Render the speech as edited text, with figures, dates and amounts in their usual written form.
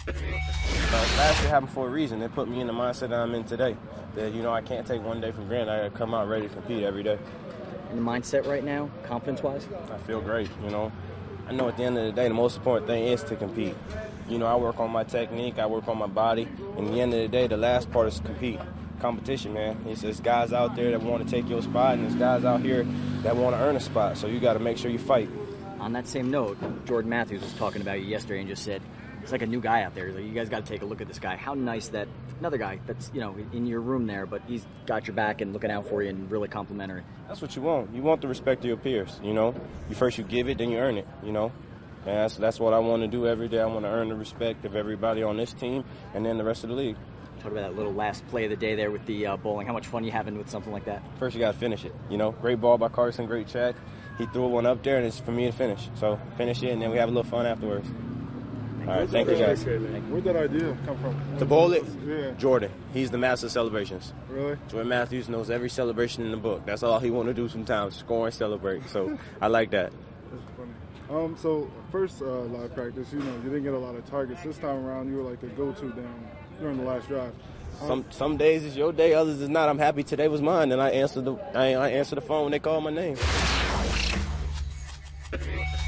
Last year happened for a reason. It put me in the mindset that I'm in today. That, I can't take one day for granted. I got to come out ready to compete every day. And the mindset right now, confidence-wise? I feel great, I know at the end of the day, the most important thing is to compete. I work on my technique, I work on my body, and at the end of the day, the last part is to compete. Competition, man. There's guys out there that want to take your spot, and there's guys out here that want to earn a spot, so you got to make sure you fight. On that same note, Jordan Matthews was talking about you yesterday and just said, it's like a new guy out there. Like, you guys got to take a look at this guy. How nice that another guy that's, in your room there, but he's got your back and looking out for you and really complimentary. That's what you want. You want the respect of your peers, You first you give it, then you earn it, And that's what I want to do every day. I want to earn the respect of everybody on this team and then the rest of the league. Talk about that little last play of the day there with the bowling. How much fun you having with something like that? First, you got to finish it. Great ball by Carson, great check. He threw one up there, and it's for me to finish. So finish it, and then we have a little fun afterwards. All right, thank you, guys. Where'd that idea come from? To bowl it? Yeah. Jordan. He's the master of celebrations. Really? Jordan Matthews knows every celebration in the book. That's all he want to do sometimes, score and celebrate. So I like that. That's funny. So first live practice, you didn't get a lot of targets. This time around, you were like the go-to down during the last drive. Some days is your day, others is not. I'm happy today was mine, and I answer the phone when they call my name.